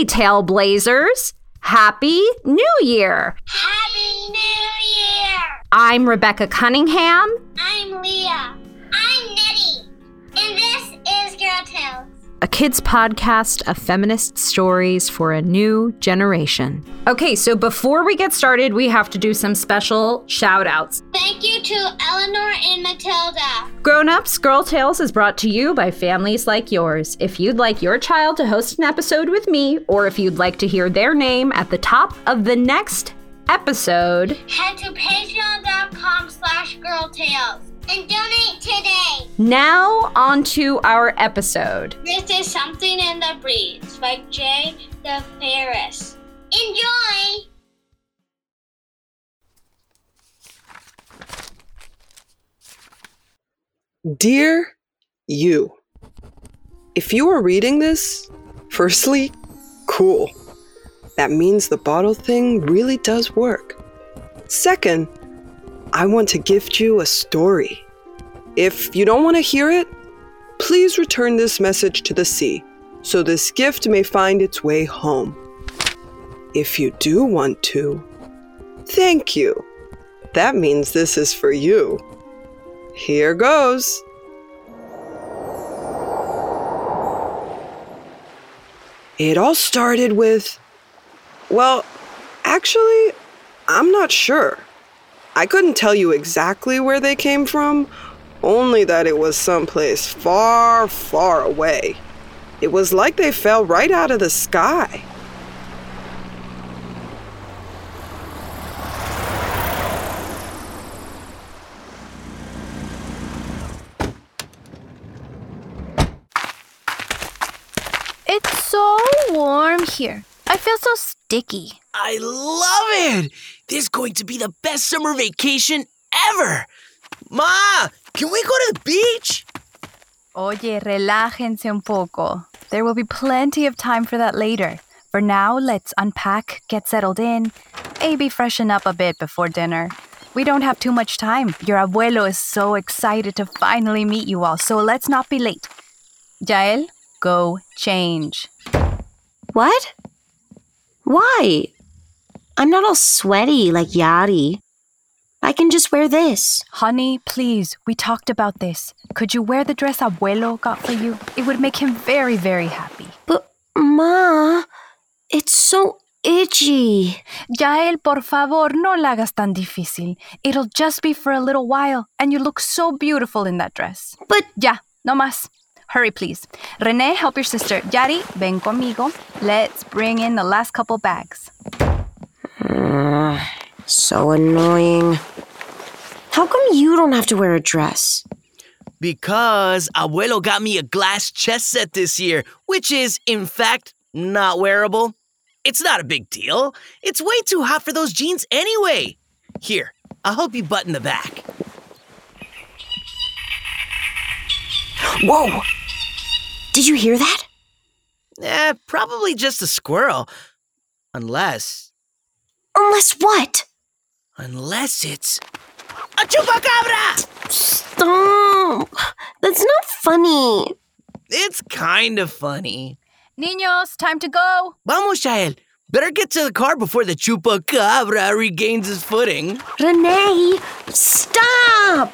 Hey, Tailblazers! Happy New Year! Happy New Year! I'm Rebecca Cunningham. I'm Leah. I'm Nettie. And this is Girl Tales, A kids podcast of feminist stories for a new generation. Okay, so before we get started, we have to do some special shout-outs. Thank you to Eleanor and Matilda. Grown-Ups, Girl Tales is brought to you by families like yours. If you'd like your child to host an episode with me, or if you'd like to hear their name at the top of the next episode, Head to patreon.com/girltales and donate today. Now on to our episode. This is Something in the Breeze by Jay DeFerris. Enjoy! Dear you, if you are reading this, firstly, cool. That means the bottle thing really does work. Second, I want to gift you a story. If you don't want to hear it, please return this message to the sea so this gift may find its way home. If you do want to, thank you. That means this is for you. Here goes. It all started with, well, actually, I'm not sure. I couldn't tell you exactly where they came from, only that it was someplace far, far away. It was like they fell right out of the sky. It's so warm here. I feel so sticky. I love it! This is going to be the best summer vacation ever! Ma, can we go to the beach? Oye, relájense un poco. There will be plenty of time for that later. For now, let's unpack, get settled in, maybe freshen up a bit before dinner. We don't have too much time. Your abuelo is so excited to finally meet you all, so let's not be late. Yael, go change. What? Why? I'm not all sweaty like Yari. I can just wear this. Honey, please, we talked about this. Could you wear the dress abuelo got for you? It would make him very, very happy. But, Ma, it's so itchy. Yael, por favor, no la hagas tan difícil. It'll just be for a little while, and you look so beautiful in that dress. But, Ya, no más. Hurry, please. Renee, help your sister. Yari, ven conmigo. Let's bring in the last couple bags. So annoying. How come you don't have to wear a dress? Because Abuelo got me a glass chess set this year, which is, in fact, not wearable. It's not a big deal. It's way too hot for those jeans anyway. Here, I'll help you button the back. Whoa! Did you hear that? Probably just a squirrel. Unless what? Unless it's a chupacabra! Stop! That's not funny. It's kind of funny. Niños, time to go. Vamos, Yael. Better get to the car before the chupacabra regains his footing. Renee, stop!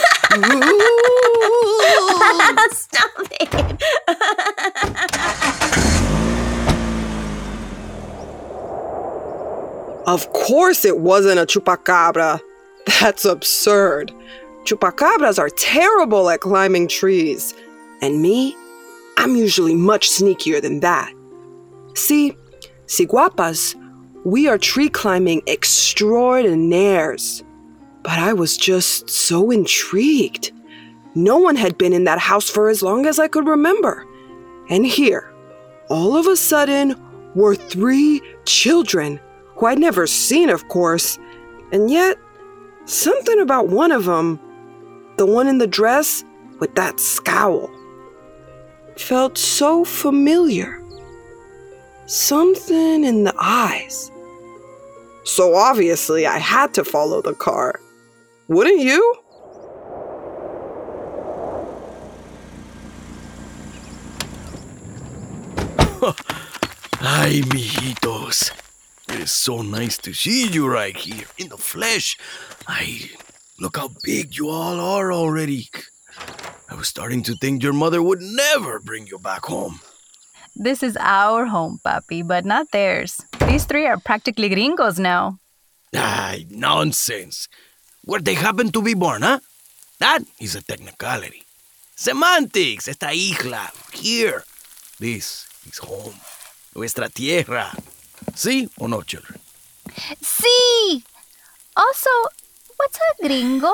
Stop it! Of course it wasn't a chupacabra. That's absurd. Chupacabras are terrible at climbing trees. And me, I'm usually much sneakier than that. See, Siguapas, we are tree climbing extraordinaires. But I was just so intrigued. No one had been in that house for as long as I could remember. And here, all of a sudden, were 3 children, who I'd never seen, of course. And yet, something about one of them, the one in the dress with that scowl, felt so familiar. Something in the eyes. So obviously, I had to follow the car. Wouldn't you? Ay, mijitos. It is so nice to see you right here in the flesh. Look how big you all are already. I was starting to think your mother would never bring you back home. This is our home, papi, but not theirs. These three are practically gringos now. Ay, nonsense. Where they happen to be born, huh? That is a technicality. Semantics, esta isla, here. This is home. Nuestra tierra. ¿Sí or no, children? Sí! Also, what's a gringo?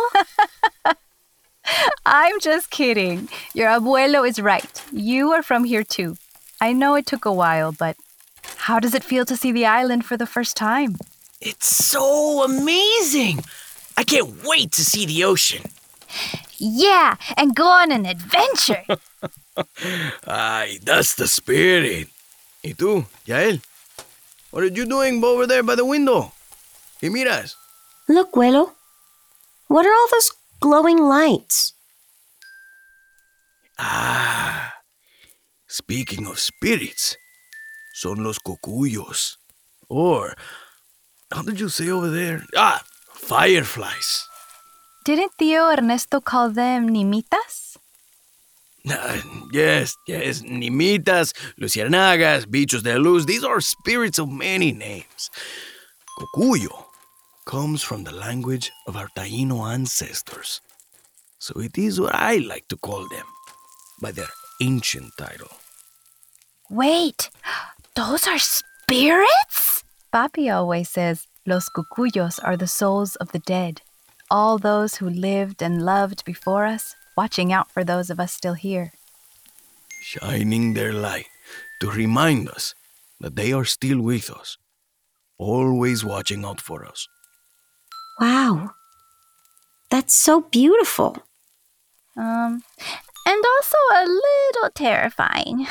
I'm just kidding. Your abuelo is right. You are from here too. I know it took a while, but how does it feel to see the island for the first time? It's so amazing. I can't wait to see the ocean. Yeah, and go on an adventure. Ay, that's the spirit. ¿Y tú, Yael? What are you doing over there by the window? ¿Qué miras? Look, Abuelo. What are all those glowing lights? Ah, speaking of spirits, son los cocuyos. Or, how did you say over there? Ah, fireflies. Didn't Tío Ernesto call them nimitas? Yes, nimitas, luciérnagas, bichos de luz, these are spirits of many names. Cocuyo comes from the language of our Taíno ancestors. So it is what I like to call them, by their ancient title. Wait, those are spirits? Papi always says los cucuyos are the souls of the dead, all those who lived and loved before us, watching out for those of us still here. Shining their light to remind us that they are still with us, always watching out for us. Wow. That's so beautiful. And also a little terrifying.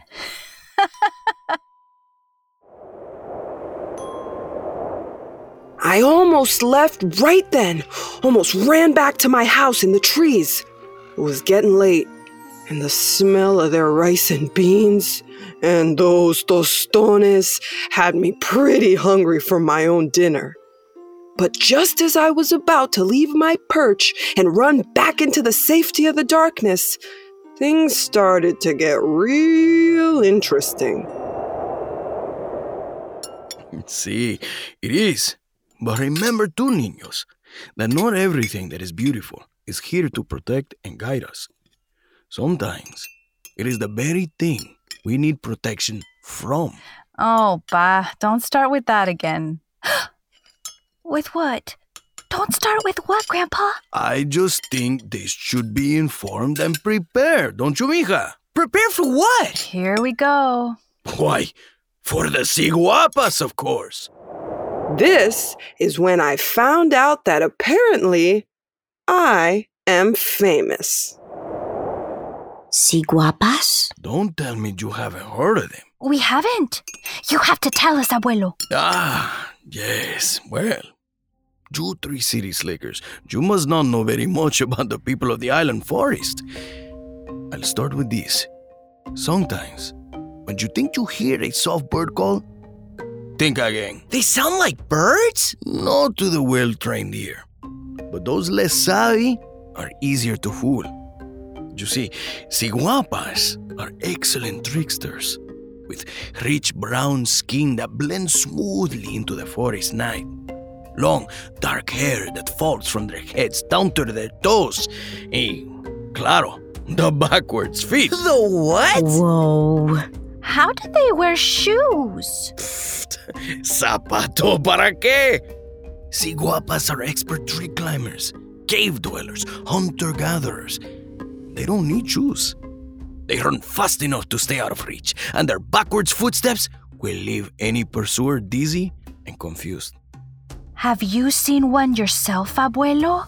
I almost left right then. Almost ran back to my house in the trees. It was getting late, and the smell of their rice and beans and those tostones had me pretty hungry for my own dinner. But just as I was about to leave my perch and run back into the safety of the darkness, things started to get real interesting. See, it is. But remember too, niños, that not everything that is beautiful is here to protect and guide us. Sometimes it is the very thing we need protection from. Oh, Pa, don't start with that again. With what? Don't start with what, Grandpa? I just think they should be informed and prepared, don't you, mija? Prepare for what? Here we go. Why, for the Siguapas, of course. This is when I found out that apparently I am famous. Siguapas? Don't tell me you haven't heard of them. We haven't. You have to tell us, Abuelo. Ah, yes. Well, you three city slickers, you must not know very much about the people of the island forest. I'll start with this. Sometimes, when you think you hear a soft bird call, think again. They sound like birds? Not to the well-trained ear. But those less savvy are easier to fool. You see, Siguapas are excellent tricksters, with rich brown skin that blends smoothly into the forest night. Long, dark hair that falls from their heads down to their toes. Y, claro, the backwards feet. The what? Whoa. How do they wear shoes? Zapato para qué? Siguapas are expert tree climbers, cave dwellers, hunter-gatherers. They don't need shoes. They run fast enough to stay out of reach, and their backwards footsteps will leave any pursuer dizzy and confused. Have you seen one yourself, Abuelo?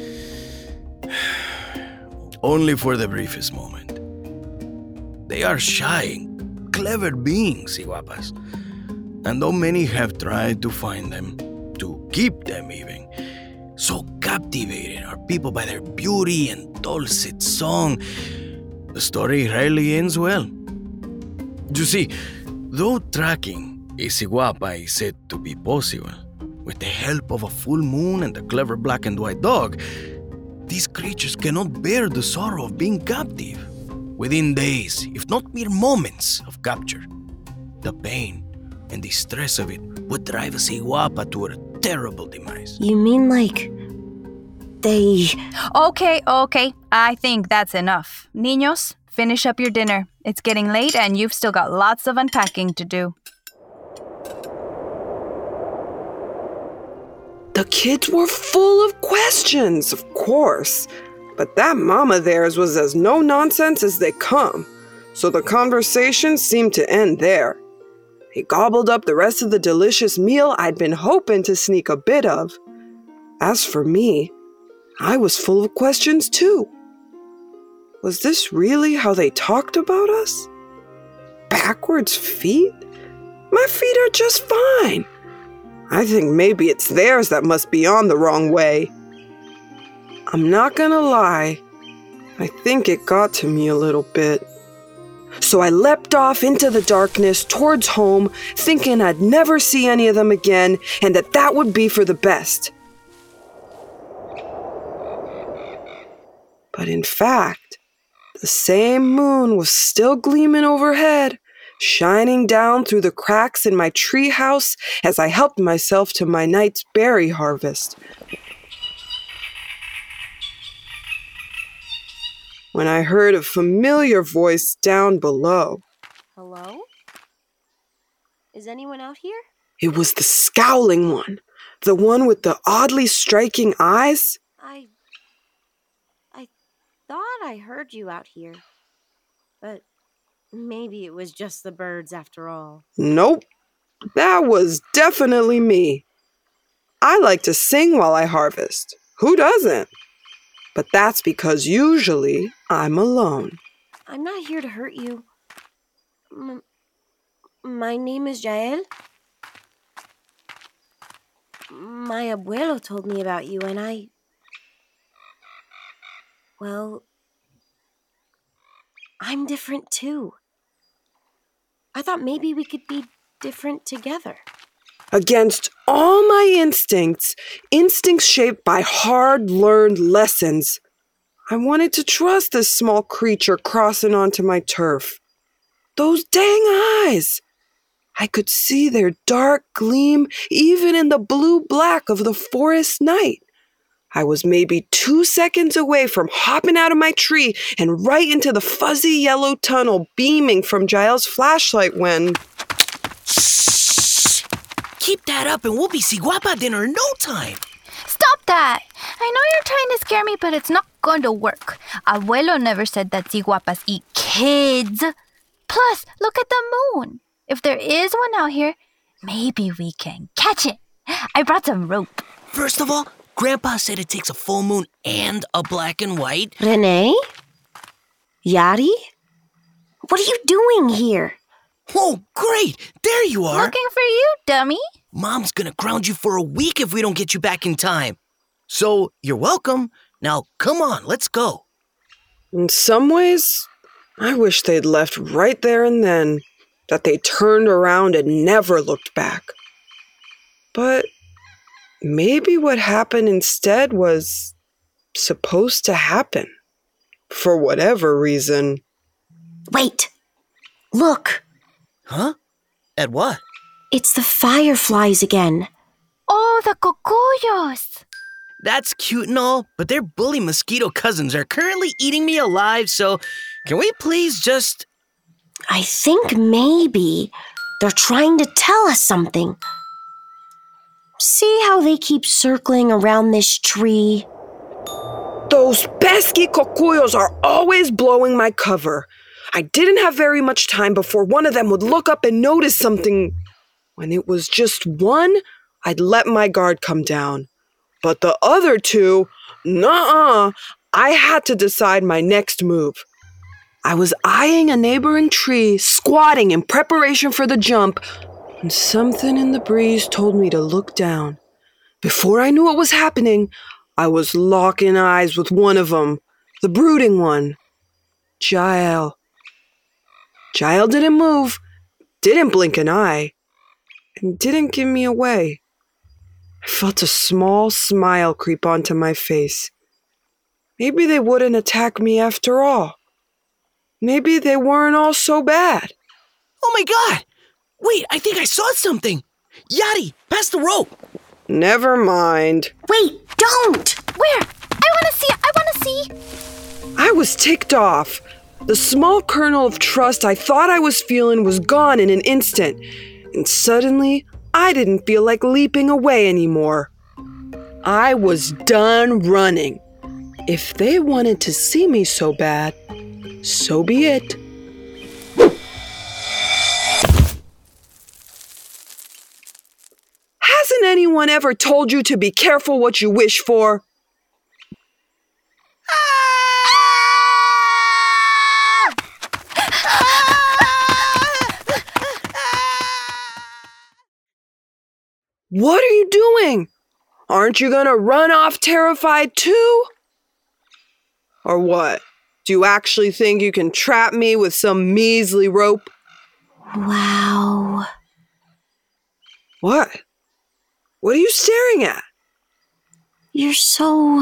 Only for the briefest moment. They are shy, clever beings, Siguapas. And though many have tried to find them, to keep them even, so captivating are people by their beauty and dulcet song, the story rarely ends well. You see, Though tracking a Siguapa is said to be possible, with the help of a full moon and a clever black and white dog, these creatures cannot bear the sorrow of being captive. Within days, if not mere moments of capture, the pain and the stress of it would drive a Siguapa to a terrible demise. You mean like they... Okay. I think that's enough. Niños, finish up your dinner. It's getting late and you've still got lots of unpacking to do. The kids were full of questions, of course. But that mom of theirs was as no-nonsense as they come. So the conversation seemed to end there. He gobbled up the rest of the delicious meal I'd been hoping to sneak a bit of. As for me, I was full of questions too. Was this really how they talked about us? Backwards feet? My feet are just fine. I think maybe it's theirs that must be on the wrong way. I'm not gonna lie, I think it got to me a little bit. So I leapt off into the darkness towards home, thinking I'd never see any of them again and that would be for the best. But in fact, the same moon was still gleaming overhead, shining down through the cracks in my treehouse as I helped myself to my night's berry harvest. When I heard a familiar voice down below. Hello? Is anyone out here? It was the scowling one, the one with the oddly striking eyes. I thought I heard you out here, but maybe it was just the birds after all. Nope, that was definitely me. I like to sing while I harvest. Who doesn't? But that's because usually I'm alone. I'm not here to hurt you. My name is Jael. My abuelo told me about you and well, I'm different too. I thought maybe we could be different together. Against all my instincts shaped by hard-learned lessons, I wanted to trust this small creature crossing onto my turf. Those dang eyes! I could see their dark gleam even in the blue-black of the forest night. I was maybe 2 seconds away from hopping out of my tree and right into the fuzzy yellow tunnel beaming from Jael's flashlight when... Shh! Keep that up and we'll be Siguapa dinner in no time. Stop that! I know you're trying to scare me, but it's not going to work. Abuelo never said that Siguapas eat kids. Plus, look at the moon. If there is one out here, maybe we can catch it. I brought some rope. First of all, Grandpa said it takes a full moon and a black and white. Renee? Yadi? What are you doing here? Oh, great! There you are! Looking for you, dummy. Mom's gonna ground you for a week if we don't get you back in time. So, you're welcome. Now, come on, let's go. In some ways, I wish they'd left right there and then, that they turned around and never looked back. But maybe what happened instead was supposed to happen. For whatever reason. Wait! Look! Huh? At what? It's the fireflies again. Oh, the cocuyos. That's cute and all, but their bully mosquito cousins are currently eating me alive, so can we please just... I think maybe they're trying to tell us something. See how they keep circling around this tree? Those pesky cocuyos are always blowing my cover. I didn't have very much time before one of them would look up and notice something. When it was just one, I'd let my guard come down. But the other two, nuh-uh, I had to decide my next move. I was eyeing a neighboring tree, squatting in preparation for the jump, and something in the breeze told me to look down. Before I knew what was happening, I was locking eyes with one of them, the brooding one, Jael. Jael didn't didn't blink an eye, and didn't give me away. I felt a small smile creep onto my face. Maybe they wouldn't attack me after all. Maybe they weren't all so bad. Oh my god! Wait, I think I saw something! Yadi, pass the rope! Never mind. Wait, don't! Where? I want to see! I was ticked off. The small kernel of trust I thought I was feeling was gone in an instant, and suddenly I didn't feel like leaping away anymore. I was done running. If they wanted to see me so bad, so be it. Hasn't anyone ever told you to be careful what you wish for? What are you doing? Aren't you gonna run off terrified too? Or what? Do you actually think you can trap me with some measly rope? Wow. What? What are you staring at? You're so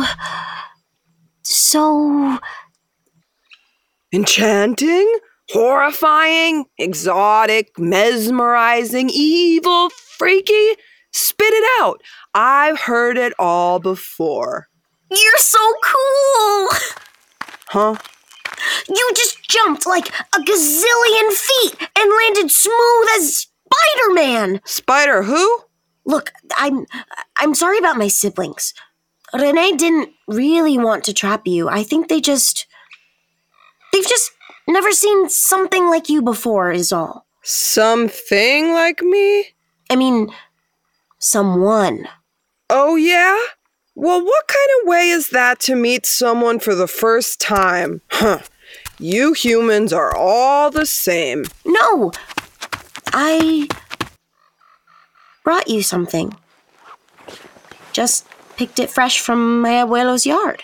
Enchanting? Horrifying? Exotic? Mesmerizing? Evil? Freaky? Spit it out. I've heard it all before. You're so cool! Huh? You just jumped like a gazillion feet and landed smooth as Spider-Man! Spider who? Look, I'm sorry about my siblings. Renee didn't really want to trap you. I think they've just never seen something like you before is all. Something like me? I mean, someone. Oh yeah? Well, what kind of way is that to meet someone for the first time? Huh. You humans are all the same. No! I brought you something. Just picked it fresh from my abuelo's yard.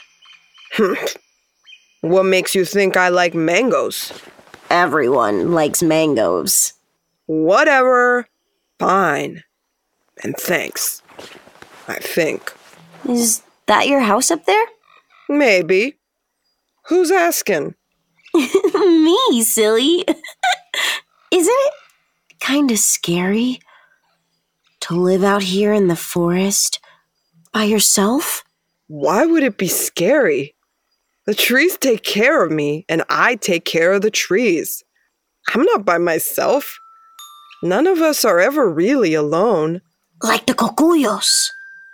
What makes you think I like mangoes? Everyone likes mangoes. Whatever. Fine. And thanks. I think. Is that your house up there? Maybe. Who's asking? Me, silly. Isn't it kinda scary to live out here in the forest by yourself? Why would it be scary? The trees take care of me, and I take care of the trees. I'm not by myself. None of us are ever really alone. Like the Cocuyos.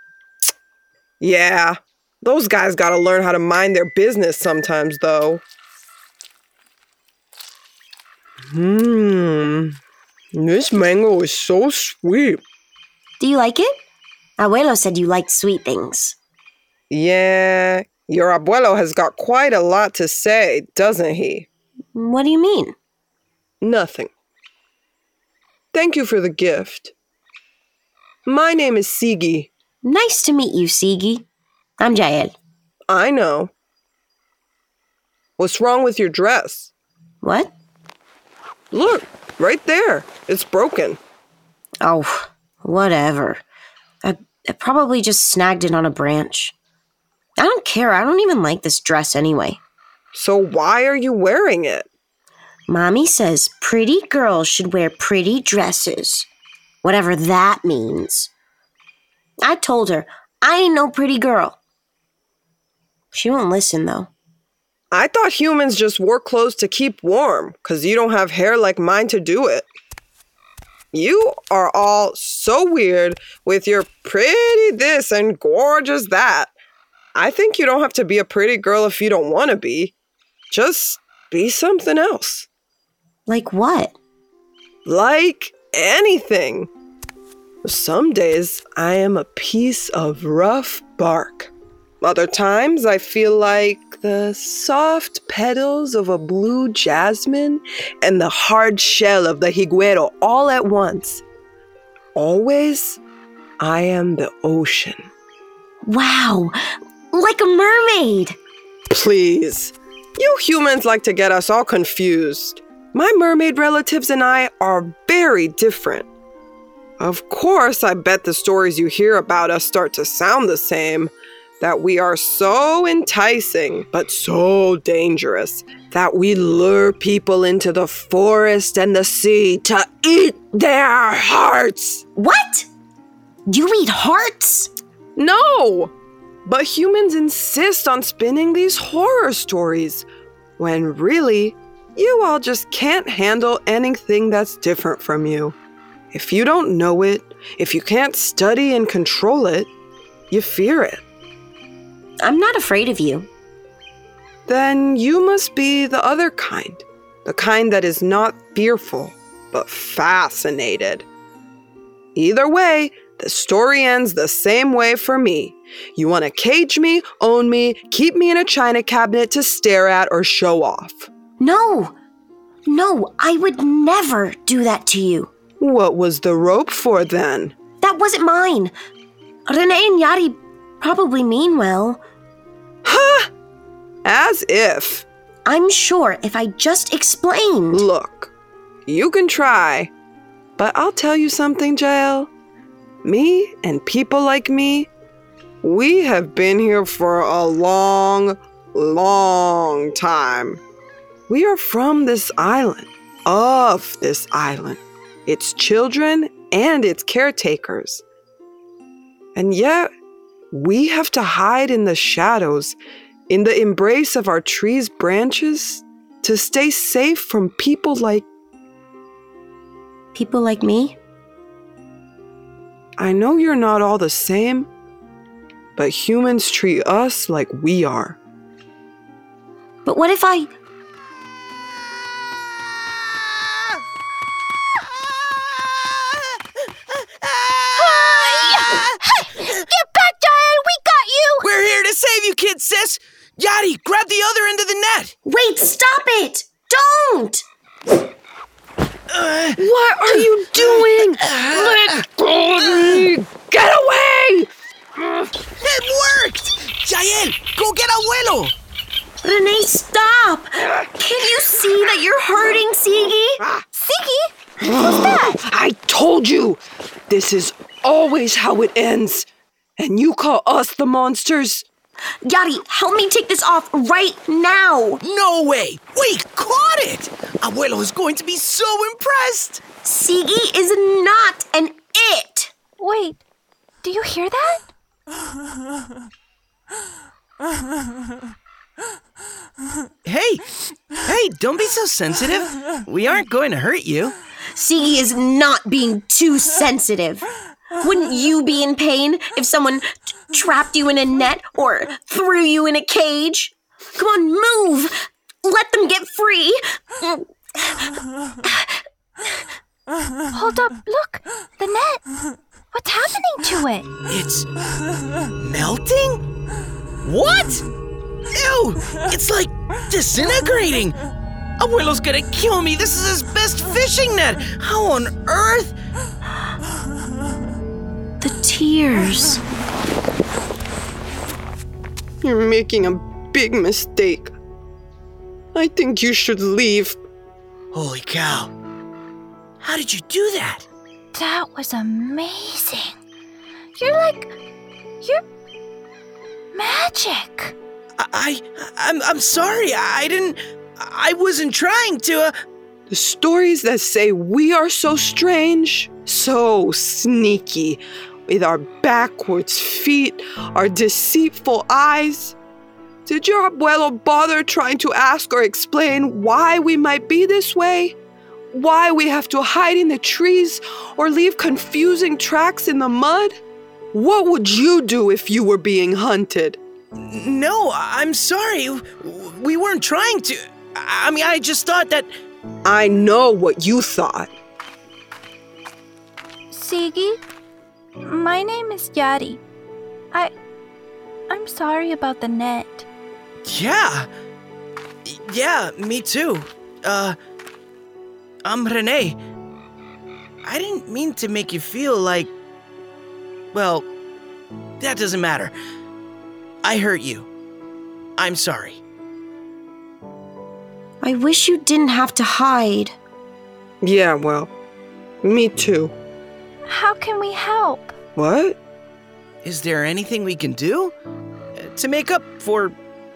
Yeah, those guys gotta learn how to mind their business sometimes, though. This mango is so sweet. Do you like it? Abuelo said you liked sweet things. Yeah, your abuelo has got quite a lot to say, doesn't he? What do you mean? Nothing. Thank you for the gift. My name is Sigi. Nice to meet you, Sigi. I'm Jael. I know. What's wrong with your dress? What? Look, right there. It's broken. Oh, whatever. I probably just snagged it on a branch. I don't care. I don't even like this dress anyway. So why are you wearing it? Mommy says pretty girls should wear pretty dresses. Whatever that means. I told her, I ain't no pretty girl. She won't listen, though. I thought humans just wore clothes to keep warm, 'cause you don't have hair like mine to do it. You are all so weird with your pretty this and gorgeous that. I think you don't have to be a pretty girl if you don't want to be. Just be something else. Like what? Like anything. Some days I am a piece of rough bark. Other times I feel like the soft petals of a blue jasmine and the hard shell of the higuero all at once. Always, I am the ocean. Wow, like a mermaid. Please, you humans like to get us all confused. My mermaid relatives and I are very different. Of course, I bet the stories you hear about us start to sound the same. That we are so enticing, but so dangerous, that we lure people into the forest and the sea to eat their hearts. What? You eat hearts? No! But humans insist on spinning these horror stories, when really, you all just can't handle anything that's different from you. If you don't know it, if you can't study and control it, you fear it. I'm not afraid of you. Then you must be the other kind. The kind that is not fearful, but fascinated. Either way, the story ends the same way for me. You want to cage me, own me, keep me in a china cabinet to stare at or show off. No, I would never do that to you. What was the rope for then? That wasn't mine. Renee and Yari probably mean well. Huh? As if. I'm sure if I just explained. Look, you can try, but I'll tell you something, Jael. Me and people like me, we have been here for a long, long time. We are from this island, of this island, its children and its caretakers. And yet, we have to hide in the shadows, in the embrace of our trees' branches, to stay safe from people like... People like me? I know you're not all the same, but humans treat us like we are. But what if I... Get back, Jael! We got you! We're here to save you, kid sis! Yadi, grab the other end of the net! Wait, stop it! Don't! What are you doing? Let go of me! Get away! It worked! Jael, go get Abuelo! Renee, stop! Can you see that you're hurting Siggy? Siggy? Who's that? I told you! This is always how it ends. And you call us the monsters? Yari, help me take this off right now! No way! We caught it! Abuelo is going to be so impressed! Siggy is not an it! Wait, do you hear that? Hey, don't be so sensitive. We aren't going to hurt you. Siggy is not being too sensitive. Wouldn't you be in pain if someone trapped you in a net or threw you in a cage? Come on, move! Let them get free! Hold up, look, the net. What's happening to it? It's melting? What? Ew! It's like disintegrating! Abuelo's gonna kill me! This is his best fishing net! How on earth? The tears. You're making a big mistake. I think you should leave. Holy cow. How did you do that? That was amazing. You're magic. I'm sorry. I wasn't trying to. The stories that say we are so strange, so sneaky, with our backwards feet, our deceitful eyes. Did your abuelo bother trying to ask or explain why we might be this way? Why we have to hide in the trees or leave confusing tracks in the mud? What would you do if you were being hunted? No, I'm sorry. We weren't trying to. I just thought that... I know what you thought. Siggy, my name is Yari. I'm sorry about the net. Yeah, me too. I'm Renee. I didn't mean to make you feel like... Well, that doesn't matter. I hurt you. I'm sorry. I wish you didn't have to hide. Yeah, well, me too. How can we help? What? Is there anything we can do to make up for,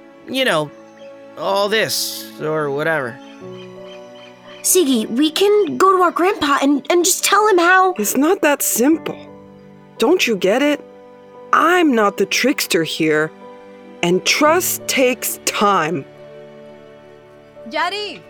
all this or whatever? Siggy, we can go to our grandpa and just tell him how... It's not that simple. Don't you get it? I'm not the trickster here, and trust takes time. Yari!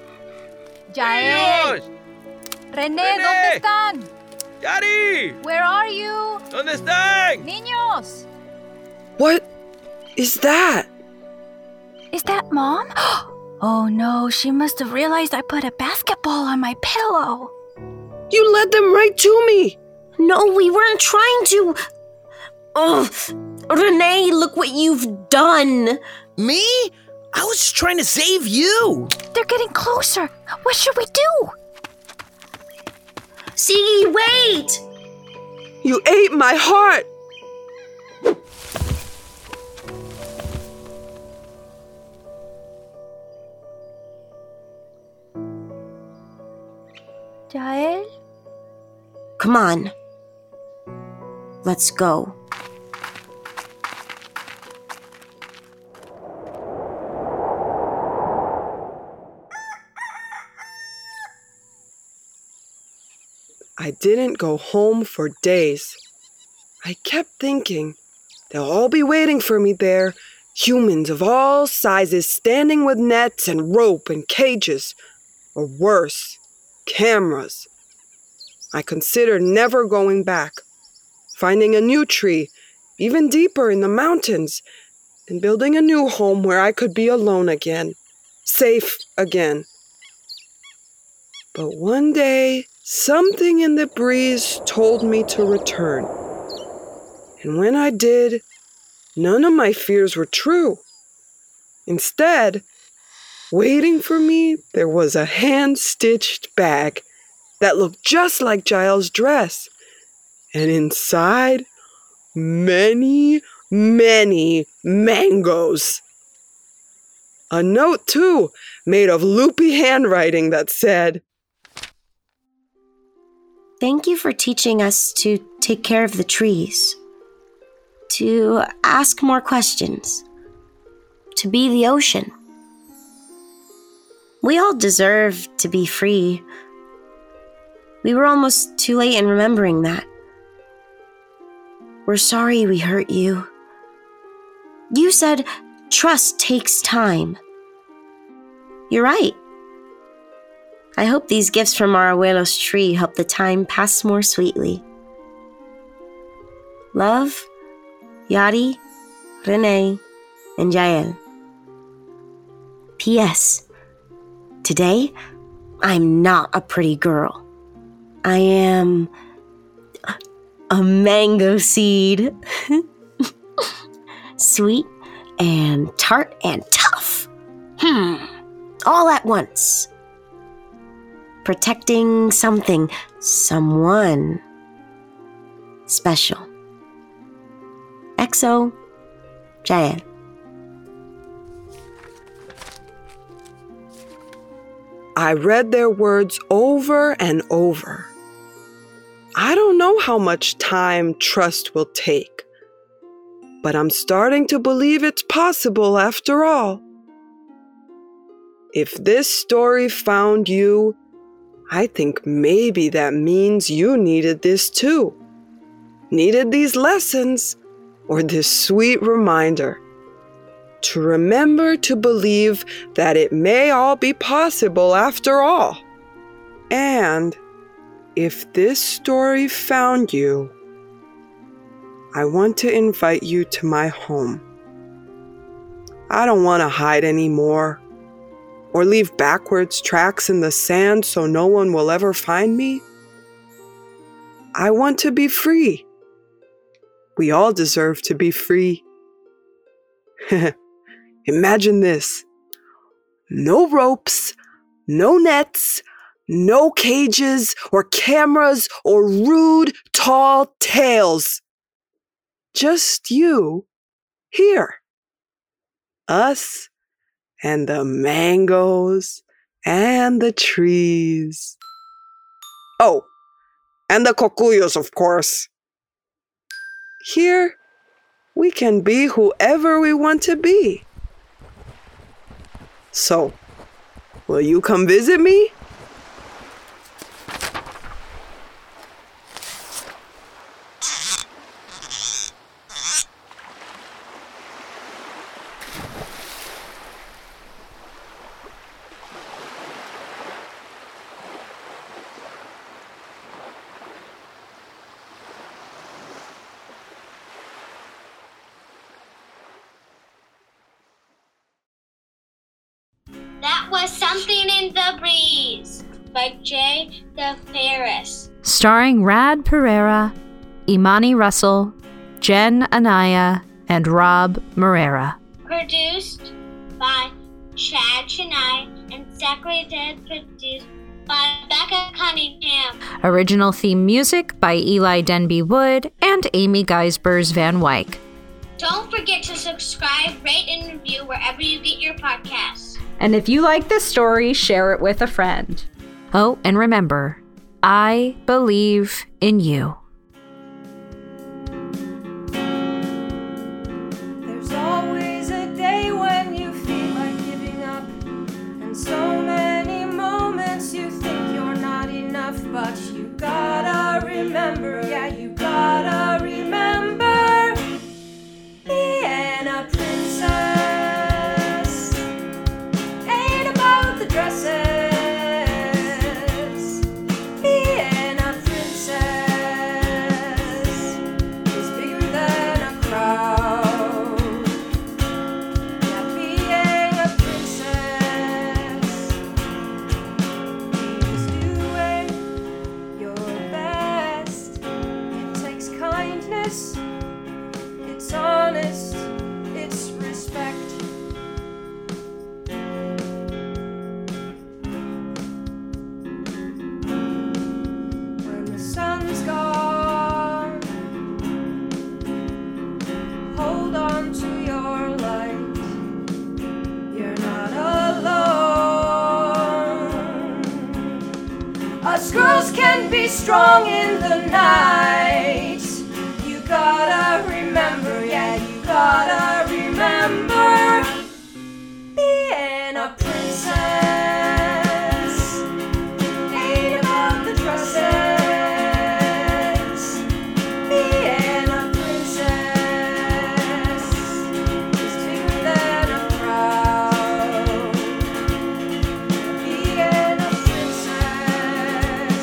Yael! René, ¿dónde están? Yari! Where are you? ¿Dónde están? Niños! What is that? Is that Mom? Oh no, she must have realized I put a basketball on my pillow. You led them right to me. No, we weren't trying to... Oh, Renee, look what you've done. Me? I was just trying to save you. They're getting closer. What should we do? Siggy, wait! You ate my heart. Yael? Come on. Let's go. I didn't go home for days. I kept thinking, they'll all be waiting for me there, humans of all sizes standing with nets and rope and cages, or worse, cameras. I considered never going back, finding a new tree, even deeper in the mountains, and building a new home where I could be alone again, safe again. But one day, something in the breeze told me to return. And when I did, none of my fears were true. Instead, waiting for me, there was a hand-stitched bag that looked just like Giles' dress. And inside, many, many mangoes. A note, too, made of loopy handwriting that said, Thank you for teaching us to take care of the trees, to ask more questions, to be the ocean. We all deserve to be free. We were almost too late in remembering that. We're sorry we hurt you. You said trust takes time. You're right. I hope these gifts from our abuelo's tree help the time pass more sweetly. Love, Yari, Renee, and Yael. P.S. Today, I'm not a pretty girl. I am a mango seed. Sweet and tart and tough. All at once. Protecting something, someone special. XO, Jael. I read their words over and over. I don't know how much time trust will take, but I'm starting to believe it's possible after all. If this story found you, I think maybe that means you needed this too. Needed these lessons or this sweet reminder to remember to believe that it may all be possible after all. And if this story found you, I want to invite you to my home. I don't want to hide anymore or leave backwards tracks in the sand so no one will ever find me. I want to be free. We all deserve to be free. Imagine this. No ropes, no nets, no cages or cameras or rude, tall tales. Just you, here. Us, and the mangoes and the trees. Oh, and the cocuyos, of course. Here, we can be whoever we want to be. So, will you come visit me? That was Something in the Breeze by Jay the Ferris. Starring Rad Pereira, Imani Russell, Jen Anaya, and Rob Morera. Produced by Chad Chennai and executive produced by Becca Cunningham. Original theme music by Eli Denby Wood and Amy Geisbers Van Wyk. Don't forget to subscribe, rate, and review wherever you get your podcasts. And if you like this story, share it with a friend. Oh, and remember, I believe in you. There's always a day when you feel like giving up, and so many moments you think you're not enough, but you gotta remember, yeah, you gotta remember, being a princess ain't about the dresses. Being a princess is bigger than a crowd. Yeah, being a princess means doing your best. It takes kindness, it's honest, it's respect. When the sun's gone, hold on to your light. You're not alone. Us girls can be strong in the night. You gotta remember, yeah, you gotta remember, being a princess ain't about the dresses. Being a princess is bigger than a crowd. Being a princess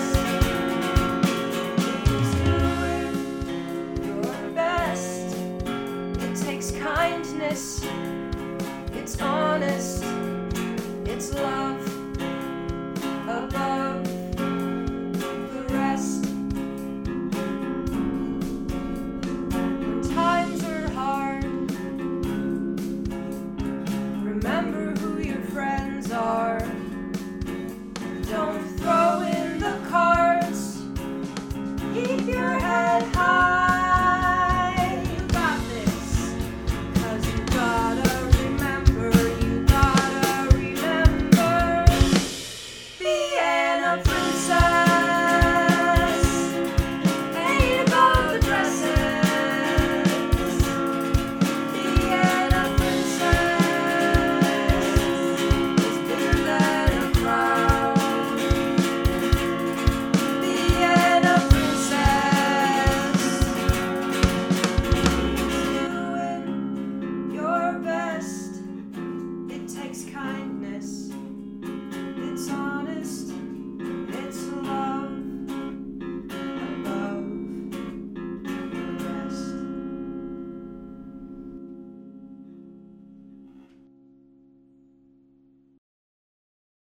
is doing your best. It takes kindness, it's honest, it's love above the rest. When times are hard, remember who your friends are. Don't throw in the cards, keep your head high.